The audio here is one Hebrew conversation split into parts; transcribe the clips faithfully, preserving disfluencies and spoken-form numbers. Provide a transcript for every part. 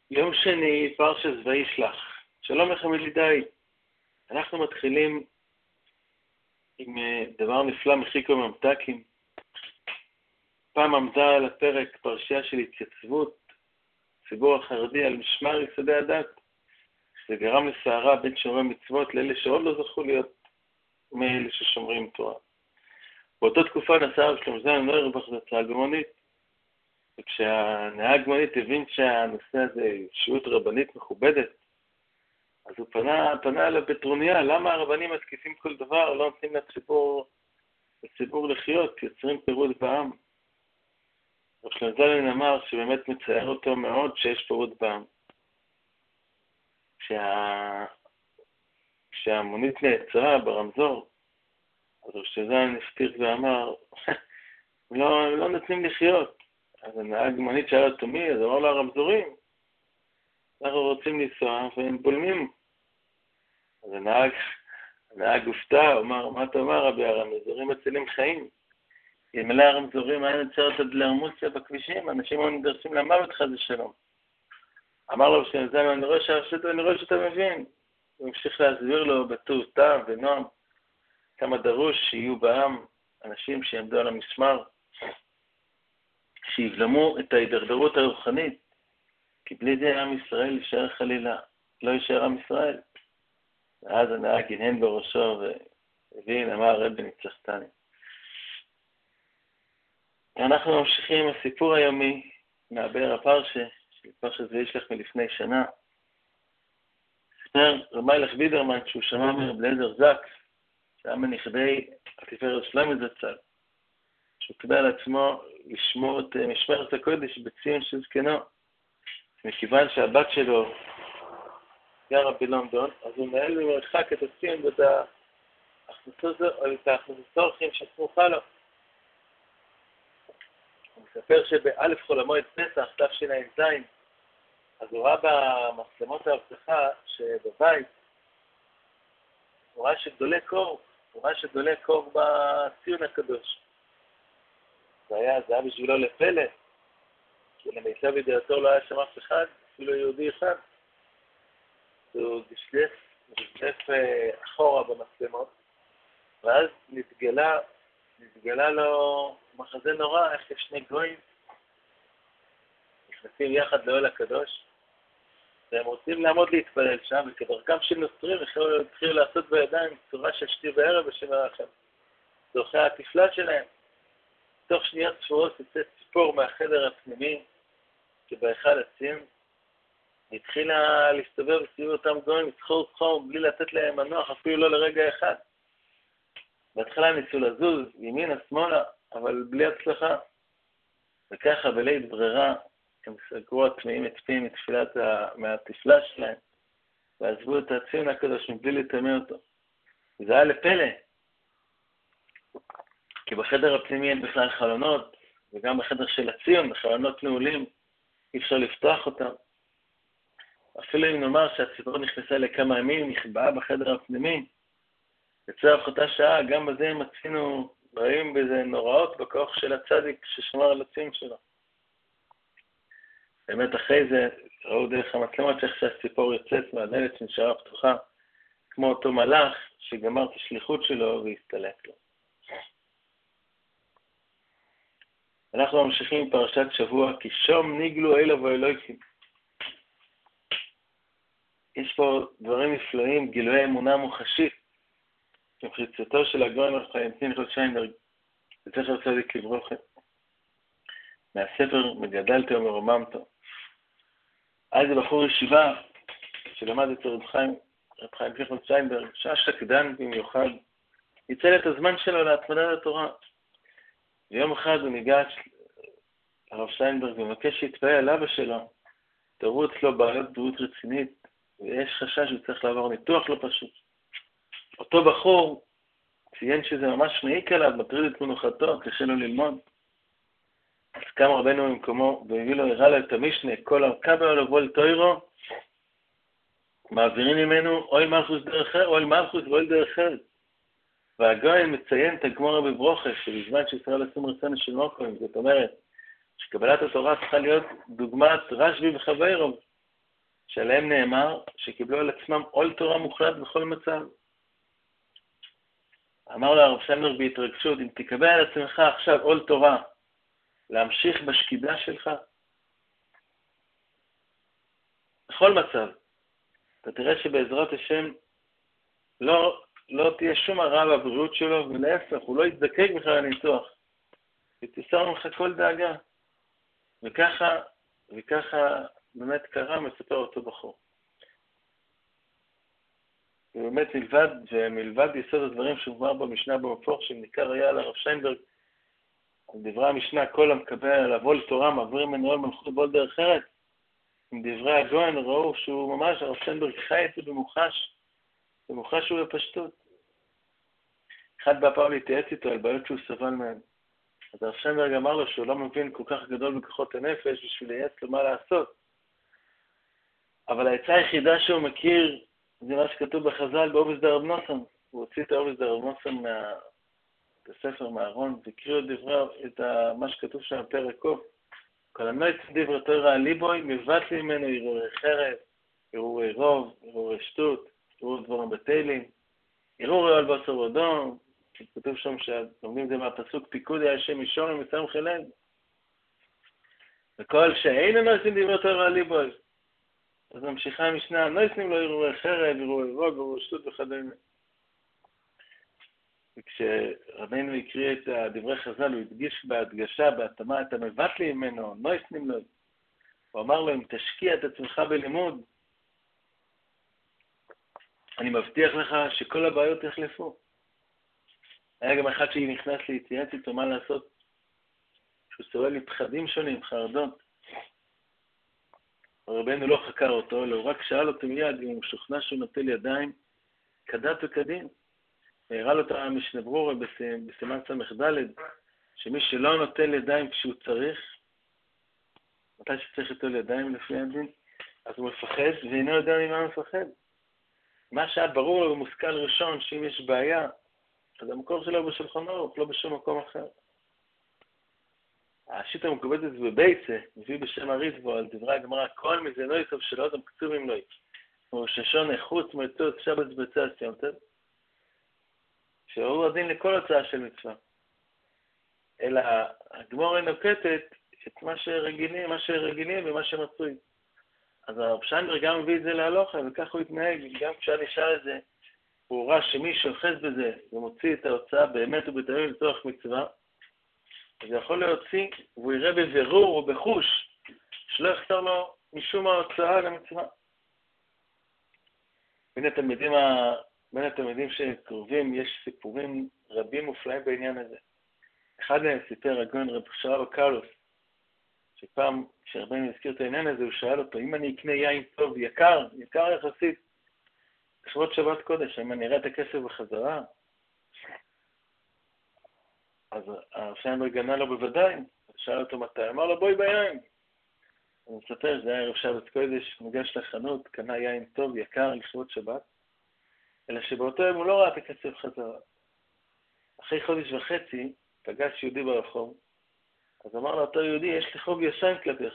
יום שני, פרשת וישלח. שלום לכם ידידיי. אנחנו מתחילים עם דבר נפלא מחיקו ממתקים. פעם עמדה על הפרק פרשייה של התייצבות ציבור החרדי על משמר יסודי הדת, שזה גרם לסערה בין שומרי מצוות לאלה שעוד לא זכו להיות מאלה ששומרים תורה. באותה תקופה נסע הרב שלמה זלמן אוירבך זצ"ל במונית, וכשהנהג מונית הבין שהנושא הזה אישיות רבנית מכובדת, אז הוא פנה, פנה אליו בטרוניה, למה הרבנים מתקיפים כל דבר, לא נותנים לציבור, לציבור לחיות, יוצרים פירוד בעם. הרב שלמה זלמן אמר שבאמת מצער אותו מאוד שיש פירוד בעם. כשה... כשהמונית נעצרה ברמזור, אז הרב שלמה זלמן הפתיח ואמר, לא, לא נותנים לחיות. אז הנהג מונית שאל אותו מי, אז אמר לו הרמזורים, אנחנו רוצים לנסוע והם בולמים. אז הנהג, הנהג הופתע, אמר, מה אתה אומר רבי, הרמזורים מצילים חיים. אלמלא הרמזורים היה נוצרת הבלרמוסיה בכבישים, אנשים היו נדרשים למוות חס ושלום. אמר לו שלמה זלמן, אני רואה שהרשות, אני רואה שאתה מבין. הוא המשיך להסביר לו בטוב טעם ונועם כמה דרוש שיהיו בעם אנשים שיעמדו על המשמר, שיבלמו את ההידרדרות הרוחנית, כי בלי זה עם ישראל יישאר חלילה, לא יישאר עם ישראל. ואז הנהג הנהן בראשו והבין, אמר הרבי ניצחתני. אנחנו ממשיכים עם הסיפור היומי מהבאר הפרשה, של פרשת וישלח מלפני שנה. סיפר רבי מלך וידרמן שהוא שמע מרב אליעזר זקס, שהיה מנכדי התפארת שלמה זצ"ל, שהוא קיבל על עצמו לשמור את משמרת הקודש בציון של זקנו. מכיוון שהבת שלו גרה בלונדון, אז הוא מנהל במרחק את הציון ואת ההכנסות האורחים שסמוכה לו. הוא מספר שבאלף חול המועד פסח, תשע"ז, אז הוא ראה במצלמות האבטחה שבבית, הוא ראה שגדולי קור, הוא ראה שגדולי קור בציון הקדוש. זה היה, זה היה בשבילו לפלא, כי למיטב ידיעתו לא היה שם אף אחד, אפילו יהודי אחד. הוא דשדף, דשדף אחורה במצלמות, ואז נתגלה, נתגלה לו מחזה נורא, איך יש שני גויים, נכנסים יחד לאוהל הקדוש, והם רוצים לעמוד להתפלל שם, וכדרכם של נוצרים, התחילו לעשות בידיים צורה של שתי בערב ושבע רחם. זוכי התפלה שלהם. תוך שניות ספורות יצא ציפור מהחדר הפנימי, שבהיכל הציון, התחילה להסתובב בסביב אותם גויים, לצחור צחור, בלי לתת להם מנוח, אפילו לא לרגע אחד. בהתחלה ניסו לזוז, ימינה, שמאלה, אבל בלי הצלחה. וככה בלית ברירה, הם סגרו הטמאים את פיהם מתפילת מהתפלה שלהם, ועזבו את הציון הקדוש מבלי לטמא אותו. וזה היה לפלא. כי בחדר הפנימי אין בכלל חלונות, וגם בחדר של הציון, בחלונות נעולים, אי אפשר לפתוח אותם. אפילו אם נאמר שהציפור נכנסה לכמה ימים, נכבאה בחדר הפנימי, בצורך אותה שעה, גם בזה מצינו, רואים בזה נוראות בכוח של הצדיק ששמר על הציון שלו. באמת אחרי זה, ראו דרך המצלמות איך שהציפור יוצאת מהדלת שנשארה פתוחה, כמו אותו מלאך שגמר את השליחות שלו והסתלק לו. אנחנו ממשיכים עם פרשת שבוע, כי שום ניגלו אלו ואלוהיקים. יש פה דברים נפלאים, גילויי אמונה מוחשית, שמחיצתו של הגאון הרב חיים פנחס שיינברג, זכר צדיק לברכה, מהספר מגדלתי ומרוממתו. אז זה בחור ישיבה שלמד את רב חיים, רב חיים פנחס שיינברג, שעה שקדן במיוחד, ייצל את הזמן שלו להתמדה לתורה. ויום אחד הוא ניגש הרב שיינברג ומבקש להתפעל על אבא שלו, תראו אצלו בעיות בריאות רצינית, ויש חשש שהוא צריך לעבור ניתוח לא פשוט. אותו בחור ציין שזה ממש מעיק עליו, מטריד את מנוחתו, קשה לו ללמוד. אז קם רבנו ממקומו, והביא לו, הראה לו את המשנה, כל המקבל לבוא לתוירו, מעבירים ממנו אוי מלכוס דרך אחר, אוי מלכוס ואוי דרך אחר. והגאון מציין את הגמרא בברוכה, שבזמן שישראל עושים רצון של מוקרים, זאת אומרת, שקבלת התורה צריכה להיות דוגמת רשב"י וחברו, שעליהם נאמר שקיבלו על עצמם עול תורה מוחלט בכל מצב. אמר לו הרב סנדלר בהתרגשות, אם תקבל על עצמך עכשיו עול תורה, להמשיך בשקידה שלך, בכל מצב, אתה תראה שבעזרת השם לא, לא תהיה שום הרע בבריאות שלו, ולהפך, הוא לא יתזקק בכלל לניתוח, ותסר ממך כל דאגה. וככה, וככה באמת קרה, מספר אותו בחור. ובאמת מלבד, ומלבד יסוד הדברים שמובא במשנה במפור, שניכר היה לרב שיינברג, על דברי המשנה, כל המקבל עליו עול תורה, מעביר ממנו עול מלכות בעול דרך ארץ. עם דברי הגויין ראו שהוא ממש, הרב שיינברג חי את זה במוחש, במוחש הוא בפשטות. אחד בא פעם להתייעץ איתו על בעיות שהוא סבל מהן. אז הרב שיינברג אמר לו שהוא לא מבין כל כך גדול בכוחות הנפש בשביל לייעץ לו מה לעשות. אבל העצה היחידה שהוא מכיר זה מה שכתוב בחז"ל באובס דרב נוסון. הוא הוציא את האובס דרב נוסון מהספר מהארון והקריא את דברי, את מה שכתוב שם בפרק קוף. כל הנויץ דברי תורה ליבוי, מבט ממנו הרהורי חרב, הרהורי רוב, הרהורי שטות, הרהורי דברים בתהילים, הרהורי על בשר ודום, כתוב שם שלומדים את זה מהפסוק פיקוד היה השם אישור ומצם חילד. וכל שאין נויצים דברי תורה ליבוי. אז ממשיכה המשנה, נויצים לו הרהורי חרב, הרהורי רוב, הרהורי שטות וכדומה. וכשרבינו הקריא את דברי חז"ל, הוא הדגיש בהדגשה, בהתאמה, אתה מבט לי ממנו, נויצנים לו. הוא אמר לו, אם תשקיע את עצמך בלימוד, אני מבטיח לך שכל הבעיות יחלפו. היה גם אחד שנכנס להתייעץ איתו מה לעשות, שהוא סובל מפחדים שונים, חרדות. רבינו לא חקר אותו, אלא הוא רק שאל אותו מיד, אם הוא משוכנע שהוא נוטל ידיים, כדת וכדין. והראה לו את המשנה ברורה בסימן סמך ד' שמי שלא נוטל ידיים כשהוא צריך, מתי שצריך ליטול ידיים לפי הדין, אז הוא מפחד ואינו יודע ממה הוא מפחד. מה שהיה ברור לו במושכל ראשון, שאם יש בעיה, אז המקור שלו הוא בשולחן ערוך, לא בשום מקום אחר. השיטה המקובלת בבייצה, מביא בשם הריטבו על דברי הגמרא, כל מזה לא יסוף שלא אדם קצובים לא יסוף. ורששון איכות מועצות שבת בצע סיימתם. שהוא הדין לכל הצעה של מצווה. אלא הגמרא נוקטת את מה שרגילים, מה שרגילים ומה שמצוי. אז הרב שיינברג גם מביא את זה להלוכה, וכך הוא התנהג, גם כשאני נשאר את זה, הוא ראה שמי שאוחז בזה ומוציא את ההוצאה באמת ובתמים לצורך מצווה, אז יכול להוציא, והוא יראה בבירור או בחוש, שלא יחסר לו משום ההוצאה למצווה. בין התלמידים, ה... בין התלמידים שקרובים יש סיפורים רבים מופלאים בעניין הזה. אחד מהם סיפר הגאון רב שרבא קרלוס, שפעם כשרבנו הזכיר את העניין הזה, הוא שאל אותו, אם אני אקנה יין טוב, יקר, יקר יחסית, לכבוד שבת קודש, אם אני אראה את הכסף בחזרה, אז הרב שיינברג ענה לו בוודאי, שאל אותו מתי, אמר לו בואי ביין. הוא מספר שזה היה ערב שבת קודש, ניגש לחנות, קנה יין טוב, יקר, לכבוד שבת, אלא שבאותו יום הוא לא ראה את הכסף חזרה. אחרי חודש וחצי, פגש יהודי ברחוב, אז אמר לו, אותו יהודי, יש לי חוב ישן כלפיך.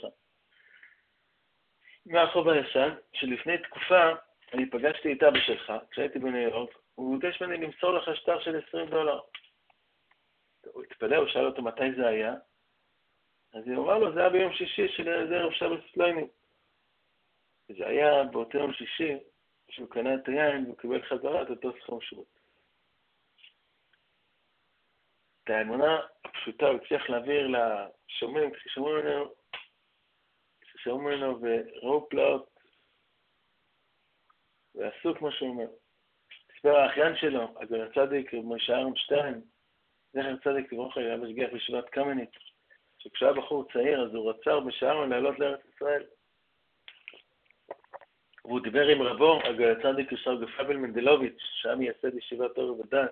מה החוב הישן? שלפני תקופה, אני פגשתי את אבא שלך, כשהייתי בניו יורק, הוא ביקש ממני למסור לך שטר של עשרים דולר. הוא התפלא, הוא שאל אותו מתי זה היה, אז הוא אמר לו, זה היה ביום שישי של ערב שבת סלויני. זה היה באותו יום שישי, כשהוא קנה את היין, והוא קיבל חזרה את אותו סכום שבות. את האמונה הפשוטה, הוא הצליח להעביר לשומעים, כששמעו ממנו, כששמעו ממנו וראו פלאות, ועשו כמו שהוא אומר. הספר האחיין שלו, הגאון צדיק, משה אהרנשטיין, זכר צדיק לברכה, היה משגיח בישיבת קמניץ, שכשהיה בחור צעיר, אז הוא רצה בשער לעלות לארץ ישראל. והוא דיבר עם רבו, הגאון צדיק ישר גפבל מנדלוביץ', שהיה מייסד ישיבת אור ודס.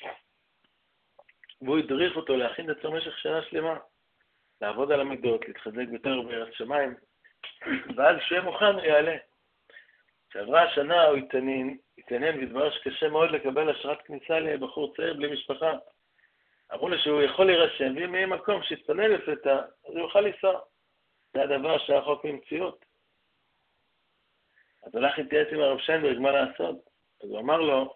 והוא הדריך אותו להכין את עצמו במשך שנה שלמה, לעבוד על המידות, להתחזק יותר ביראת שמיים, ואז שיהיה מוכן הוא יעלה. כשעברה השנה הוא התעניין, התעניין והתברר שקשה מאוד לקבל אשרת כניסה לבחור צעיר בלי משפחה. אמרו לו שהוא יכול להירשם, ואם יהיה מקום שיתפנה לפתע, אז הוא יוכל לנסוע. זה הדבר שהיה חוק ממציאות. אז הלך להתייעץ עם הרב שיינברג מה לעשות. אז הוא אמר לו,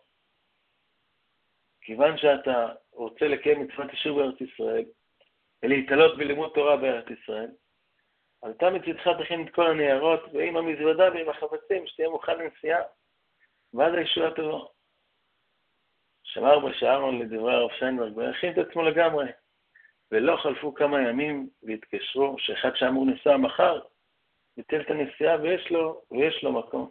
כיוון שאתה רוצה לקיים מצוות יישוב בארץ ישראל, ולהתעלות בלימוד תורה בארץ ישראל, אז אתה מצדך תכין את כל הניירות, ועם המזוודה ועם החפצים, שתהיה מוכן לנסיעה, ואז הישועה תבוא. שמר בשארון לדברי הרב שיינברג, והכין את עצמו לגמרי, ולא חלפו כמה ימים והתקשרו, שאחד שאמור לנסוע מחר, ביטל את הנסיעה ויש לו, ויש לו מקום.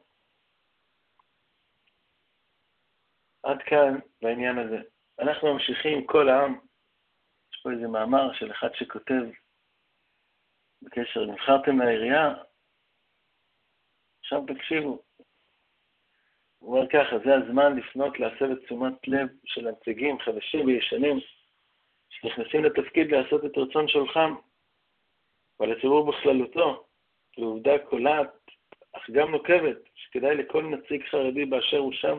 עד כאן בעניין הזה. אנחנו ממשיכים כל העם. יש פה איזה מאמר של אחד שכותב בקשר, נבחרתם לעירייה, עכשיו תקשיבו. הוא אומר ככה, זה הזמן לפנות להסב את תשומת לב של הנציגים חדשים וישנים, שנכנסים לתפקיד לעשות את רצון שולחם, ולציבור בכללותו, לעובדה קולעת, אך גם נוקבת, שכדאי לכל נציג חרדי באשר הוא שם,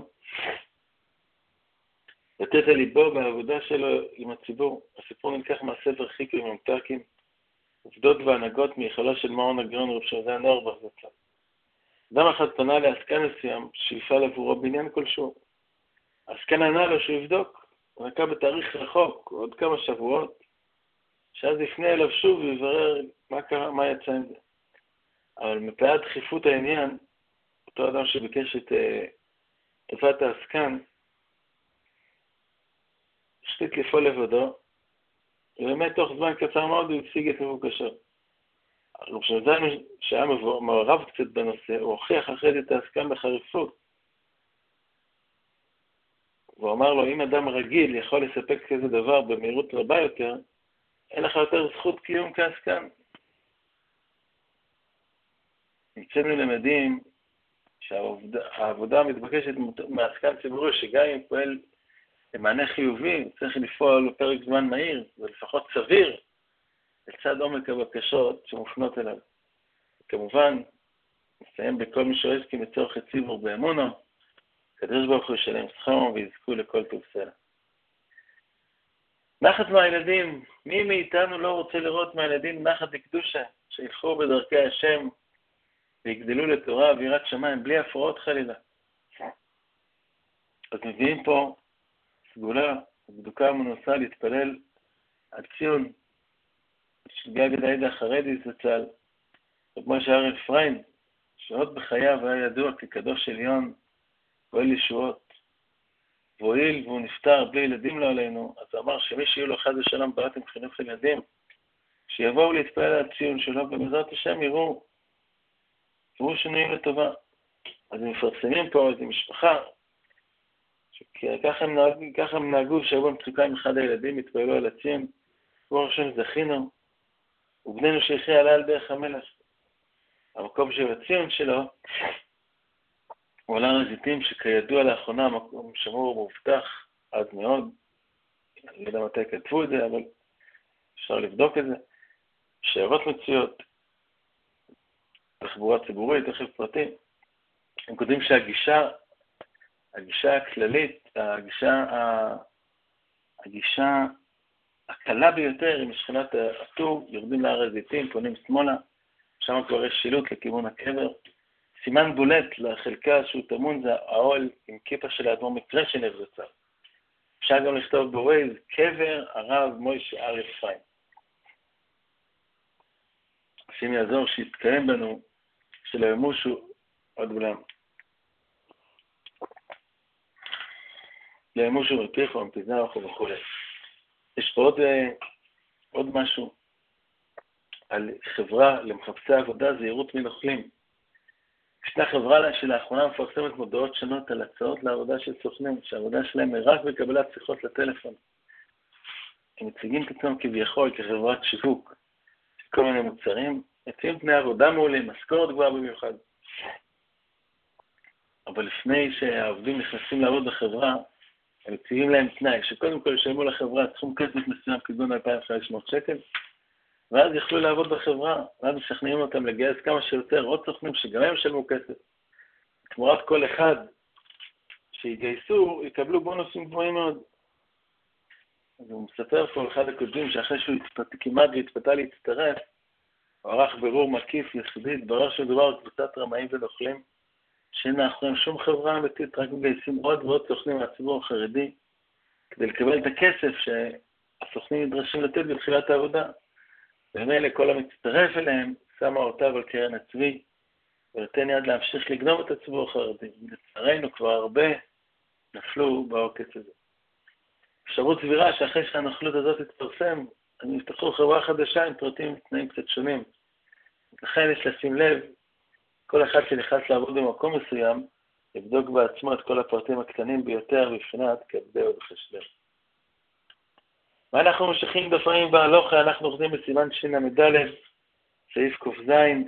לתת על ליבו בעבודה שלו עם הציבור. הסיפור נלקח מהספר חיקוי ממתקים, עובדות והנהגות מיכולו של מעון הגאון רב שמואל אוירבך זצ"ל. אדם אחד פנה לעסקן מסוים שיפעל עבורו בעניין כלשהו. העסקן ענה לו שהוא יבדוק, הוא נקע בתאריך רחוק, עוד כמה שבועות, שאז יפנה אליו שוב ויברר מה קרה, מה יצא עם זה. אבל מפאת דחיפות העניין, אותו אדם שביקש את טובת העסקן, החליט לפעול לבדו, ובאמת תוך זמן קצר מאוד הוא הציג את מבוקשו. הרב שמואל שהיה מעורב קצת בנושא, הוא הוכיח אחרי את העסקן בחריפות. הוא אמר לו, אם אדם רגיל יכול לספק כזה דבר במהירות רבה יותר, אין לך יותר זכות קיום כעסקן. אצלנו למדים שהעבודה המתבקשת מעסקן ציבורי, שגם אם פועל למענה חיובי, צריך לפעול לפרק זמן מהיר, ולפחות סביר, לצד עומק הבקשות שמופנות אליו. כמובן, נסיים בכל מי שואל כי מצורך הציבור באמונו, קדוש ברוך הוא ישלם שכרם ויזכו לכל טוב סלע. נחת מהילדים, מי מאיתנו לא רוצה לראות מהילדים נחת לקדושה, שילכו בדרכי השם ויגדלו לתורה ויראת שמיים, בלי הפרעות חלילה. אז מביאים פה סגולה, בדוקה ומנוסה להתפלל על ציון של גגד העדה החרדי זצ"ל, כמו שהרב אפרים, שעוד בחייו היה ידוע כקדוש עליון, פועל ישועות, והואיל והוא נפטר בלי ילדים לא עלינו, אז הוא אמר שמי שיהיו לו חד ושלום בראת עם חינוך ילדים, שיבואו להתפלל על הציון שלו, ובעזרת השם יראו, יראו שינויים לטובה. אז הם מפרסמים פה איזו משפחה, שככה הם נהגו, ככה הם נהגו שהיו במצוקה עם אחד הילדים, התפעלו על הציון, כמו ראשון זכינו, ובנינו שיחיה עלה על דרך המלך. המקום של הציון שלו, הוא עלה רזיתים שכידוע לאחרונה המקום שמור ומובטח עד מאוד, אני לא יודע מתי כתבו את זה, אבל אפשר לבדוק את זה, שיירות מצויות, תחבורה ציבורית, רכב פרטי, הם כותבים שהגישה, הגישה הכללית, הגישה, הגישה הקלה ביותר היא משכונת הטור, יורדים להר הזיתים, פונים שמאלה, שם כבר יש שילוט לכיוון הקבר. סימן בולט לחלקה שהוא תמון זה האוהל עם כיפה של האדמו"ר מקרשנב זצ"ל. אפשר גם לכתוב בווייז, קבר הרב מוישה הר אפרים. השם יעזור שיתקיים בנו, שלא ימושו עוד עולם. לא ימושו מפיחו, מפזנח וכו'. יש פה עוד, עוד משהו על חברה למחפשי עבודה, זהירות מנוכלים. ישנה חברה שלאחרונה מפרסמת מודעות שונות על הצעות לעבודה של סוכנים, שהעבודה שלהם היא רק בקבלת שיחות לטלפון. הם מציגים את עצמם כביכול כחברת שיווק של כל מיני מוצרים, מציעים תנאי עבודה מעולים, משכורת גבוהה במיוחד. אבל לפני שהעובדים נכנסים לעבוד בחברה, הם מציעים להם תנאי, שקודם כל ישלמו לחברה סכום כסף מסוים כגון אלפיים וחמש מאות שקל, ואז יכלו לעבוד בחברה, ואז משכנעים אותם לגייס כמה שיותר עוד סוכנים שגם הם ישלמו כסף. תמורת כל אחד שיגייסו, יקבלו בונוסים גבוהים מאוד. אז הוא מספר פה אחד הכותבים שאחרי שהוא התפת... כמעט והתפתה להצטרף, הוא ערך בירור מקיף יסודי, התברר שמדובר על קבוצת רמאים ונוכלים, שאין מאחוריהם שום חברה אמיתית, רק מגייסים עוד ועוד סוכנים מהציבור החרדי, כדי לקבל את הכסף שהסוכנים נדרשים לתת בתחילת העבודה. ומאלה כל המצטרף אליהם, שמה אותיו על קרן הצבי, ונותן יד להמשיך לגנוב את הציבור החרדי. לצערנו כבר הרבה נפלו בעוקץ הזה. אפשרות סבירה שאחרי שהנוכלות הזאת תתפרסם, הם יפתחו חברה חדשה עם פרטים ותנאים קצת שונים. לכן יש לשים לב, כל אחד שנכנס לעבוד במקום מסוים, יבדוק בעצמו את כל הפרטים הקטנים ביותר בבחינת כבדהו וחשבהו. ואנחנו ממשיכים דפים בהלוכה, אנחנו עובדים בסימן של"ד, סעיף ק"ז.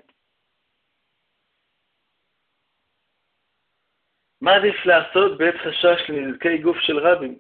מה עדיף לעשות בעת חשש לנזקי גוף של רבים?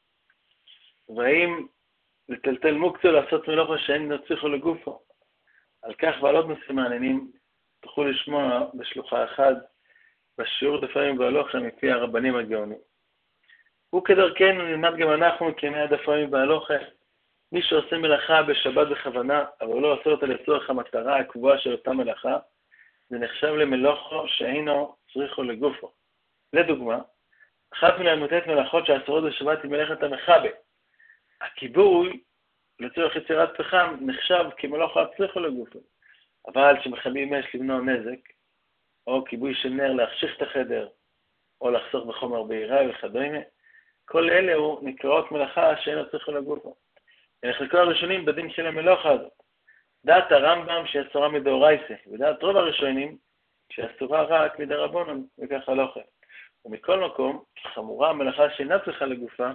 והאם לטלטל מוקצה לעשות מלאכה שאין נצליחו לגופו? על כך ועל עוד נושאים מעניינים תוכלו לשמוע בשלוחה אחד בשיעור דפים בהלוכה מפי הרבנים הגאונים. וכדרכנו נלמד גם אנחנו כימי הדפים בהלוכה. מי שעושה מלאכה בשבת בכוונה, אבל לא עושה אותה לצורך המטרה הקבועה של אותה מלאכה, זה נחשב למלאכו שאינו צריכו לגופו. לדוגמה, אחת מן המוטט מלאכות שאסורות בשבת היא מלאכת המחבה. הכיבוי לצורך יצירת פחם נחשב כמלאכה הצריכו לגופו. אבל כשמכבים אש למנוע נזק, או כיבוי של נר להחשיך את החדר, או לחסוך בחומר בעירה וכדומה, כל אלה הוא נקראות מלאכה שאינו צריכו לגופו. נחלקו הראשונים בדין של המלאכה הזאת. דעת הרמב"ם שאסורה מדאורייתא, ודעת רוב הראשונים שאסורה רק מדרבנן, וכך הלכה. ומכל מקום, חמורה המלאכה שאינה צריכה לגופה,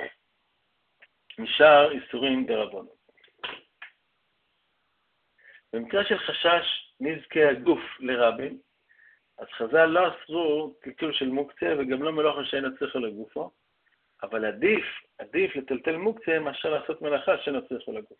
נשאר איסורים דרבנן. במקרה של חשש נזקי הגוף לרבים, אז חז"ל לא אסרו טלטול של מוקצה וגם לא מלאכה שאינה צריכה לגופו, אבל עדיף, עדיף לטלטל מוקצה מאשר לעשות מלאכה שאינה צריכה לגוף.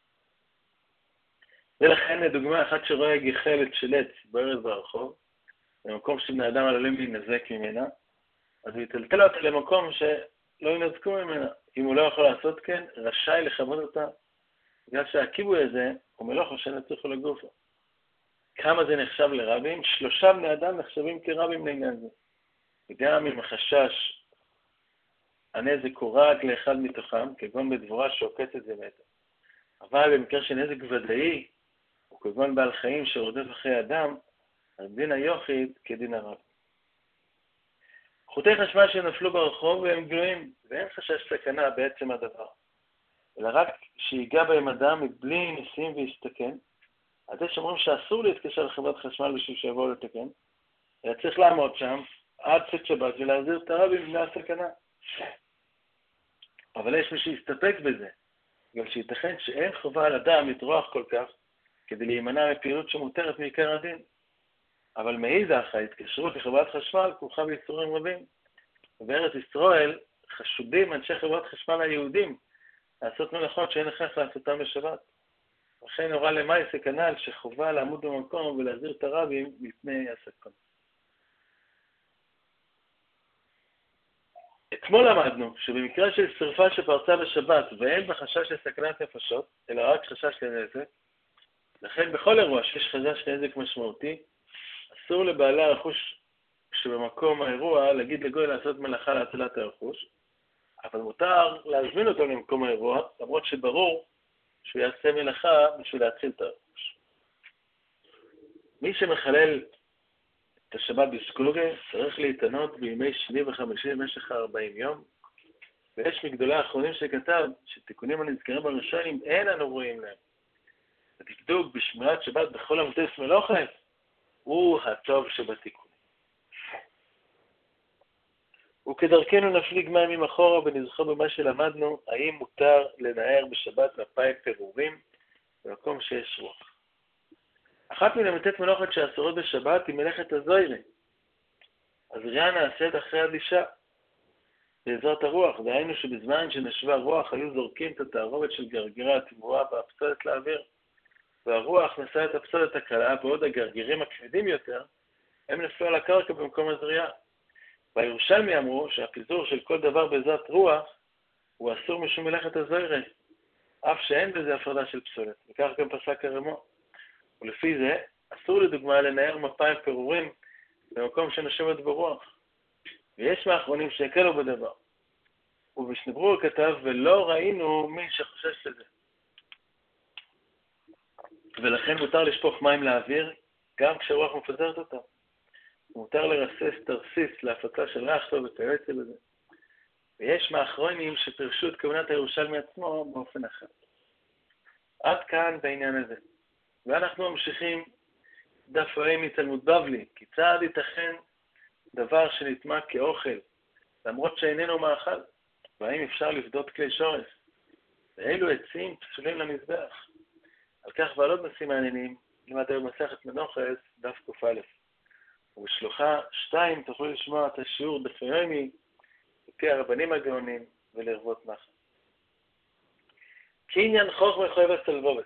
ולכן לדוגמה אחת שרואה גחלת של עץ בארץ ברחוב, במקום שבני אדם עלולים להינזק ממנה, אז הוא יטלטל אותה למקום שלא ינזקו ממנה. אם הוא לא יכול לעשות כן, רשאי לכבוד אותה, בגלל שהכיבוי הזה הוא מלאכה שאינה צריכה לגופו. כמה זה נחשב לרבים? שלושה בני אדם נחשבים כרבים לעניין זה. וגם אם החשש הנזק הוא רק לאחד מתוכם, כגון בדבורה שעוקצת זה מתה. אבל במקרה של נזק ודאי, או כגון בעל חיים שרודף אחרי אדם, אז דין היוחיד כדין הרב. חוטי חשמל שנפלו ברחוב והם גלויים, ואין חשש סכנה בעצם הדבר. אלא רק שיגע בהם אדם מבלי ניסים ויסתכן, אז יש אומרים שאסור להתקשר לחברת חשמל בשביל שיבואו לתקן, אלא צריך לעמוד שם עד צאת שבת ולהזהיר את הרבים מפני הסכנה. אבל יש מי שיסתפק בזה, גם שייתכן שאין חובה על אדם לטרוח כל כך כדי להימנע מפעילות שמותרת מעיקר הדין. אבל מאידך ההתקשרות לחברת חשמל כרוכה באיסורים רבים. ובארץ ישראל חשודים אנשי חברת חשמל היהודים לעשות מלאכות שאין הכרח לעשותם בשבת. לכן הורה למאי סכנה שחובה לעמוד במקום ולהזהיר את הרבים מפני הסכנה. אתמול למדנו שבמקרה של שרפה שפרצה בשבת ואין בחשש לסכנת נפשות, אלא רק חשש לנזק, לכן בכל אירוע שיש חשש לנזק משמעותי, אסור לבעלי הרכוש שבמקום האירוע להגיד לגוי לעשות מלאכה להצלת הרכוש, אבל מותר להזמין אותו למקום האירוע, למרות שברור שהוא יעשה מלאכה בשביל להתחיל את הרכוש. מי שמחלל את השבת בסקוגה צריך להתענות בימי שני וחמישי במשך ארבעים יום, ויש מגדולי האחרונים שכתב שתיקונים הנזכרים בראשונים אין אנו רואים להם. הדקדוק בשמירת שבת בכל המוטס מלאכה הוא הטוב שבתיקונים. וכדרכנו נפליג מים אחורה ונזכור במה שלמדנו, האם מותר לנער בשבת מפיים פירורים במקום שיש רוח. אחת מן המתת מלאכות שאסורות בשבת היא מלאכת הזוירה. הזריעה נעשית אחרי הדישה בעזרת הרוח, דהיינו שבזמן שנשבה רוח היו זורקים את התערובת של גרגירי התבואה והפסולת לאוויר, והרוח נשאה את הפסולת הקלה, בעוד הגרגירים הכבדים יותר הם נפלו על הקרקע במקום הזריעה. בירושלמי אמרו שהפיזור של כל דבר בעזרת רוח הוא אסור משום מלאכת הזוירה, אף שאין בזה הפרדה של פסולת, וכך גם פסק הרמו. ולפי זה, אסור לדוגמה לנער מפיים פירורים במקום שנושבת ברוח. ויש מאחרונים שהקלו בדבר. ובמשנה ברורה כתב, ולא ראינו מי שחושש לזה. ולכן מותר לשפוך מים לאוויר, גם כשרוח מפזרת אותה. מותר לרסס תרסיס להפצה של ריח טוב וכיוצא בזה. ויש מאחרונים שפרשו את כהונת הירושלמי עצמו באופן אחר. עד כאן בעניין הזה. ואנחנו ממשיכים דף ה' מתלמוד בבלי, כיצד ייתכן דבר שנטמע כאוכל, למרות שאיננו מאכל, והאם אפשר לפדות כלי שורש, ואילו עצים פסולים למזבח. על כך ועל עוד נושאים מעניינים, לימד היום מסכת מנוחס, דף ק"א. ובשלוחה שתיים תוכלו לשמוע את השיעור דף יומי, לפי הרבנים הגאונים ולרבות נחל. קניין חוכמה חייבת סלבובס.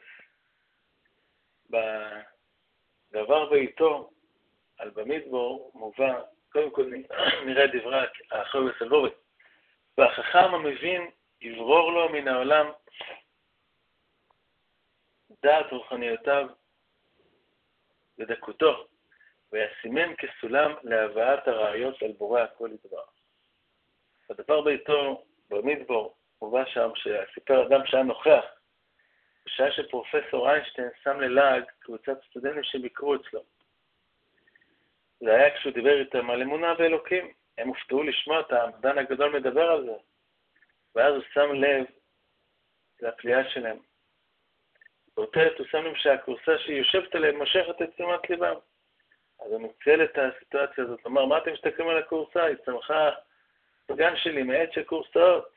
בדבר בעיתו, על במדבור, מובא, קודם כל נראה דברי החייבת סלבובס. והחכם המבין יברור לו מן העולם דעת רוחניותיו ודקותו, וישימם כסולם להבאת הראיות על בורא הכל יתברך. בדבר בעיתו, במדבור, מובא שם שסיפר אדם שהיה נוכח, בשעה שפרופסור איינשטיין שם ללעג קבוצת סטודנטים שביקרו אצלו. זה היה כשהוא דיבר איתם על אמונה באלוקים. הם הופתעו לשמוע את המדען הגדול מדבר על זה. ואז הוא שם לב לפליאה שלהם. באותה עת הוא שם לב שהקורסה שהיא יושבת עליהם מושכת את תשומת ליבם. אז הוא ניצל את הסיטואציה הזאת. הוא אמר, מה אתם מסתכלים על הקורסה? היא צמחה סגן שלי מעט של קורסאות.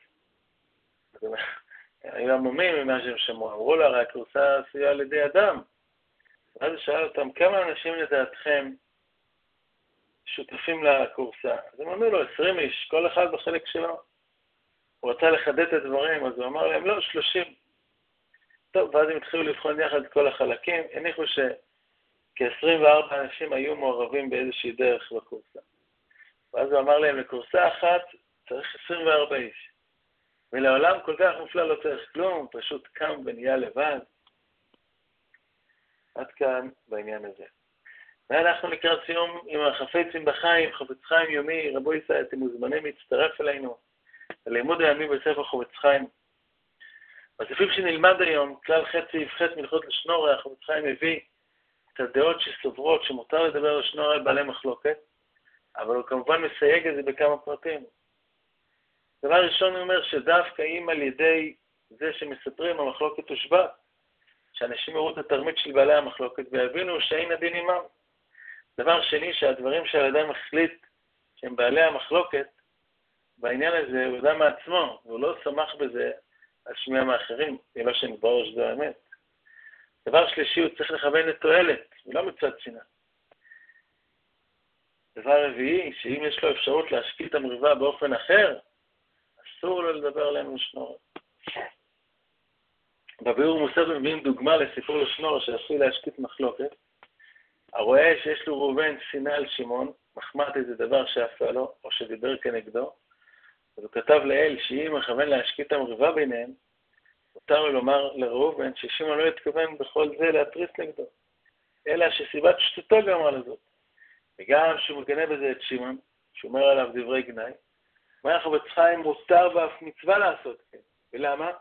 היו עמומים ממה שהם שמעו. אמרו לה, הרי הקורסה עשויה על ידי אדם. ואז הוא שאל אותם, כמה אנשים לדעתכם שותפים לקורסה? אז הם אמרו לו, עשרים איש, כל אחד בחלק שלו. הוא רצה לחדד את הדברים, אז הוא אמר להם, לא, שלושים. טוב, ואז הם התחילו לבחון יחד את כל החלקים, הניחו שכ-עשרים וארבעה אנשים היו מעורבים באיזושהי דרך בקורסה. ואז הוא אמר להם, לקורסה אחת צריך עשרים וארבעה איש. ולעולם כל כך מופלא לא צריך כלום, פשוט קם ונהיה לבד. עד כאן בעניין הזה. ואנחנו לקראת סיום עם החפצים בחיים, חפץ חיים יומי, רבו ישראל, אתם מוזמנים להצטרף אלינו, הלימוד הימי בספר חפץ חיים. בספרים שנלמד היום, כלל ח' סעיף ח' מלכות לשנורא, חפץ חיים מביא את הדעות שסוברות שמותר לדבר על שנורא על בעלי מחלוקת, אבל הוא כמובן מסייג את זה בכמה פרטים. דבר ראשון הוא אומר שדווקא אם על ידי זה שמספרים המחלוקת תושבע, שאנשים יראו את התרמית של בעלי המחלוקת ויבינו שאין הדין עמם. דבר שני, שהדברים שהאדם החליט שהם בעלי המחלוקת, בעניין הזה הוא אדם מעצמו, והוא לא שמח בזה על שמי המאחרים, אלא שנתברר שזו האמת. דבר שלישי, הוא צריך לכוון לתועלת, ולא מצד שנאה. דבר רביעי, שאם יש לו אפשרות להשקיט את המריבה באופן אחר, אסור לו לדבר עליהם לשנורא. בביאור מוסר מביאים דוגמה לסיפור לשנורא שעשוי להשקיט מחלוקת. הרואה שיש לו ראובן שנאה על שמעון, מחמת איזה דבר שעשה לו, או שדיבר כנגדו, אז הוא כתב לאל שאם מכוון להשקיט את המריבה ביניהם, מותר לו לומר לראובן ששמעון לא התכוון בכל זה להתריס נגדו, אלא שסיבת שטותו גרמה לזאת. וגם שהוא מגנה בזה את שמעון, שאומר עליו דברי גנאי, מה אנחנו בצחיים מותר ואף מצווה לעשות כן. ולמה?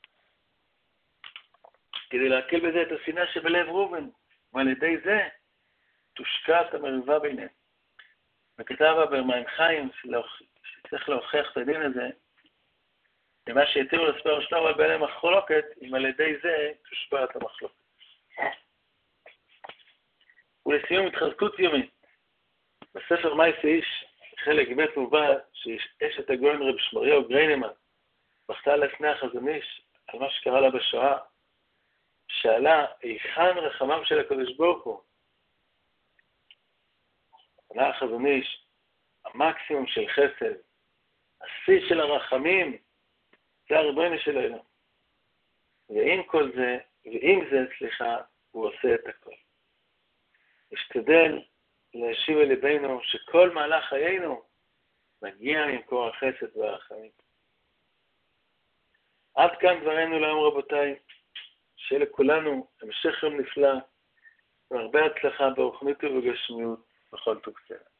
כדי להקל בזה את השנאה שבלב ראובן, ועל ידי זה תושקע את המריבה ביניהם. וכתב במים חיים שצריך להוכיח את הדין הזה, למה שהתירו לספר שנורא בין המחלוקת, אם על ידי זה תושבע את המחלוקת. ולסיום התחזקות יומית. בספר מייסה איש, חלק ב' מובא שיש את הגאון רב שמריהו גריינמן, בכתה לפני החזון איש על מה שקרה לה בשואה, שאלה, היכן רחמם של הקדוש ברוך הוא? ענה החזון איש, המקסימום של חסד, השיא של הרחמים, זה הריבונו שלנו. ועם כל זה, ועם זה, סליחה, הוא עושה את הכל. השתדל להשיב אל ליבנו שכל מהלך חיינו מגיע ממקור החסד והרחמים. עד כאן דברנו להיום רבותיי, שיהיה לכולנו המשך יום נפלא, והרבה הצלחה ברוחנית ובגשמיות בכל תוקצה.